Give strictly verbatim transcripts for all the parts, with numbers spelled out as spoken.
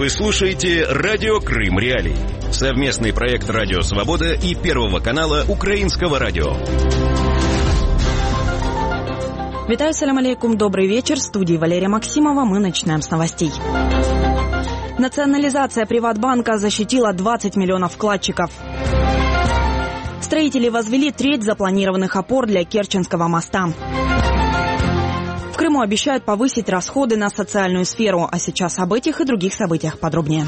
Вы слушаете «Радио Крым Реалии». Совместный проект «Радио Свобода» и Первого канала Украинского радио. Витаю, салям алейкум, добрый вечер. В студии Валерия Максимова. Мы начинаем с новостей. Национализация Приватбанка защитила двадцать миллионов вкладчиков. Строители возвели треть запланированных опор для Керченского моста. В Крыму обещают повысить расходы на социальную сферу. А сейчас об этих и других событиях подробнее.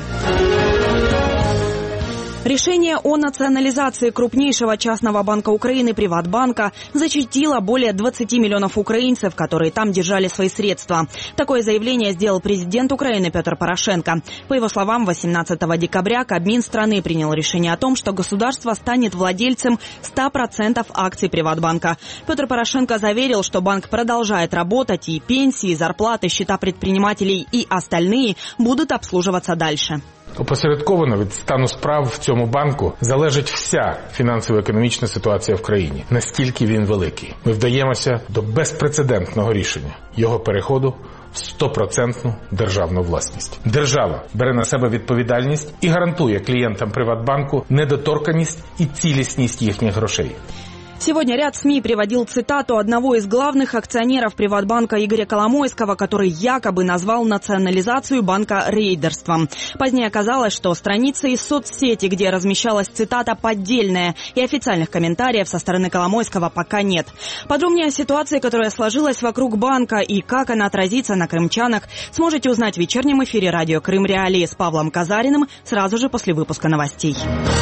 Решение о национализации крупнейшего частного банка Украины Приватбанка защитило более двадцати миллионов украинцев, которые там держали свои средства. Такое заявление сделал президент Украины Петр Порошенко. По его словам, восемнадцатого декабря Кабмин страны принял решение о том, что государство станет владельцем ста процентов акций Приватбанка. Петр Порошенко заверил, что банк продолжает работать, и пенсии, зарплаты, счета предпринимателей и остальные будут обслуживаться дальше. Опосередковано від стану справ в цьому банку залежить вся фінансово-економічна ситуація в країні. Настільки він великий. Ми вдаємося до безпрецедентного рішення його переходу в стопроцентну державну власність. Держава бере на себе відповідальність і гарантує клієнтам Приватбанку недоторканність і цілісність їхніх грошей. Сегодня ряд СМИ приводил цитату одного из главных акционеров Приватбанка Игоря Коломойского, который якобы назвал национализацию банка рейдерством. Позднее оказалось, что страница из соцсети, где размещалась цитата, поддельная, и официальных комментариев со стороны Коломойского пока нет. Подробнее о ситуации, которая сложилась вокруг банка и как она отразится на крымчанах, сможете узнать в вечернем эфире радио Крым Реалии с Павлом Казариным сразу же после выпуска новостей.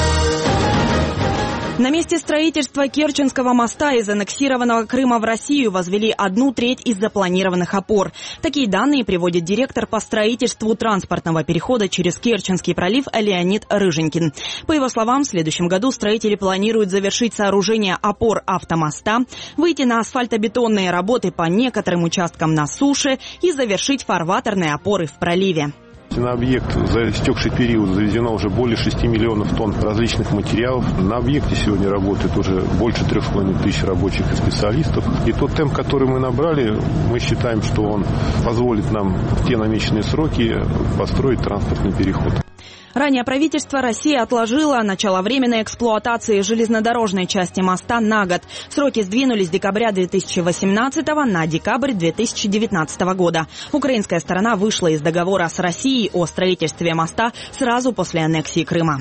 На месте строительства Керченского моста из аннексированного Крыма в Россию возвели одну треть из запланированных опор. Такие данные приводит директор по строительству транспортного перехода через Керченский пролив Леонид Рыженькин. По его словам, в следующем году строители планируют завершить сооружение опор автомоста, выйти на асфальтобетонные работы по некоторым участкам на суше и завершить фарватерные опоры в проливе. На объект за истекший период завезено уже более шести миллионов тонн различных материалов. На объекте сегодня работает уже больше трех с половиной тысяч рабочих и специалистов. И тот темп, который мы набрали, мы считаем, что он позволит нам в те намеченные сроки построить транспортный переход. Ранее правительство России отложило начало временной эксплуатации железнодорожной части моста на год. Сроки сдвинулись с декабря две тысячи восемнадцатого на декабрь две тысячи девятнадцатого года. Украинская сторона вышла из договора с Россией о строительстве моста сразу после аннексии Крыма.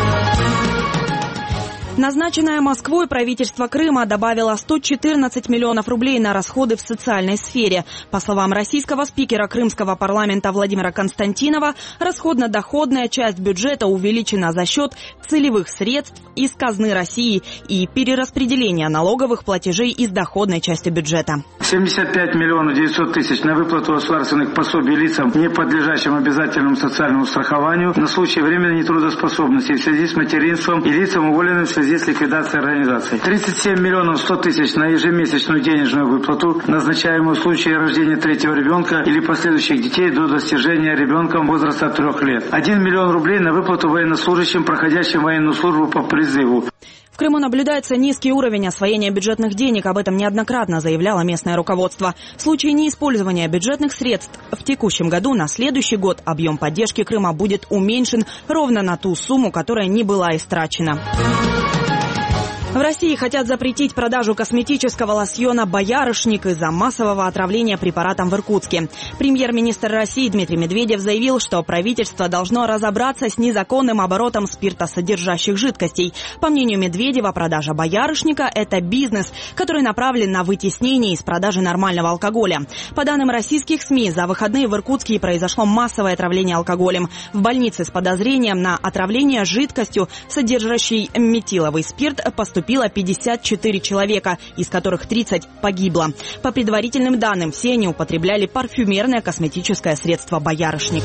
Назначенное Москвой правительство Крыма добавило сто четырнадцать миллионов рублей на расходы в социальной сфере. По словам российского спикера Крымского парламента Владимира Константинова, расходно-доходная часть бюджета увеличена за счет целевых средств из казны России и перераспределения налоговых платежей из доходной части бюджета. семьдесят пять миллионов девятьсот тысяч на выплату государственных пособий лицам, не подлежащим обязательному социальному страхованию на случай временной нетрудоспособности в связи с материнством и лицам, уволенным в связи с ликвидацией организации. тридцать семь миллионов сто тысяч на ежемесячную денежную выплату, назначаемую в случае рождения третьего ребенка или последующих детей до достижения ребенком возраста трех лет. один миллион рублей на выплату военнослужащим, проходящим военную службу по призыву. В Крыму наблюдается низкий уровень освоения бюджетных денег. Об этом неоднократно заявляло местное руководство. В случае неиспользования бюджетных средств в текущем году на следующий год объем поддержки Крыма будет уменьшен ровно на ту сумму, которая не была истрачена. В России хотят запретить продажу косметического лосьона «Боярышник» из-за массового отравления препаратом в Иркутске. Премьер-министр России Дмитрий Медведев заявил, что правительство должно разобраться с незаконным оборотом спиртосодержащих жидкостей. По мнению Медведева, продажа «Боярышника» – это бизнес, который направлен на вытеснение из продажи нормального алкоголя. По данным российских СМИ, за выходные в Иркутске произошло массовое отравление алкоголем. В больнице с подозрением на отравление жидкостью, содержащей метиловый спирт, поступили пятьдесят четыре человека, из которых тридцать погибло. По предварительным данным, все они употребляли парфюмерное косметическое средство «Боярышник».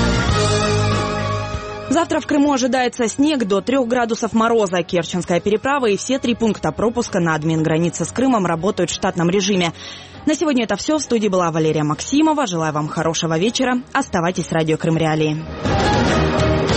Завтра в Крыму ожидается снег до трех градусов мороза. Керченская переправа и все три пункта пропуска на админгранице с Крымом работают в штатном режиме. На сегодня это все. В студии была Валерия Максимова. Желаю вам хорошего вечера. Оставайтесь с радио Крым Реалии.